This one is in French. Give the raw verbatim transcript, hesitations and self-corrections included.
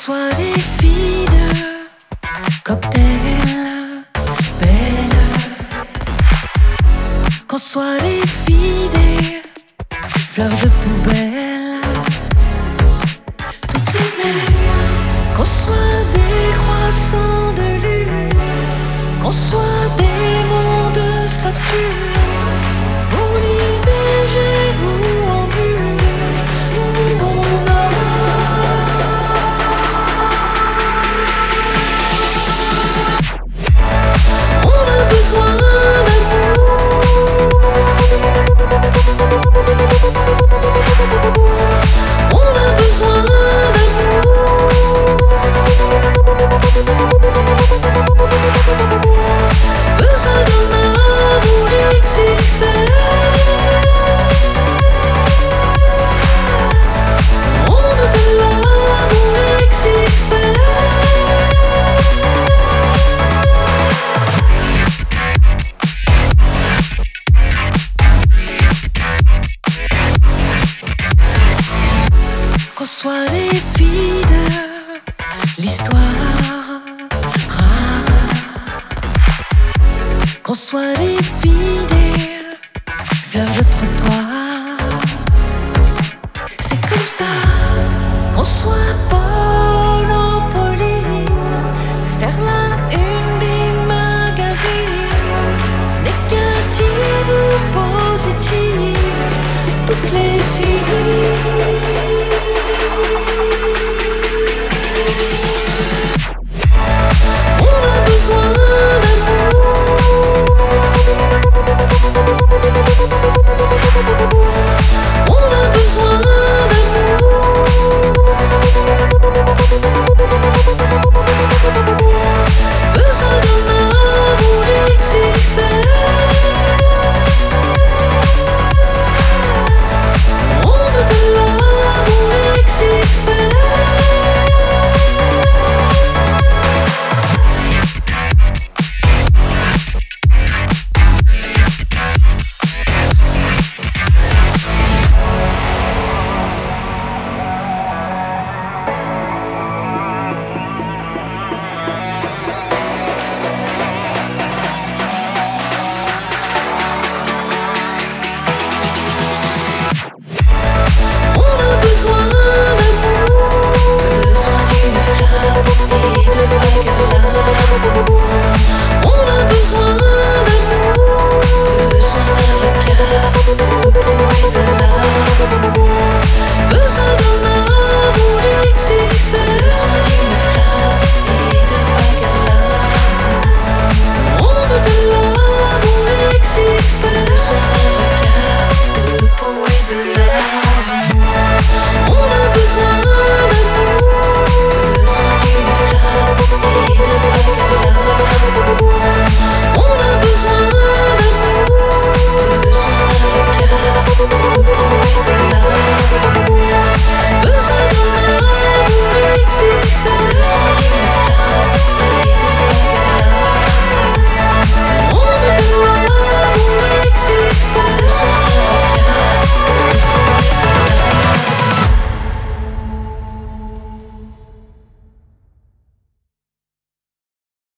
soit des filles de cocktail belles, qu'on soit des filles des fleurs de poubelle, toutes les mêmes, qu'on soit des croissants de lune, qu'on soit des monts de Saturne, ou l'I V G ou en bulle, ou en a. On a besoin d'amour, on a besoin d'amour, besoin d'un amour X X L. On a de l'amour X X L. Qu'on soit les filles de l'histoire rare, qu'on soit les filles des fleurs de trottoir, c'est comme ça.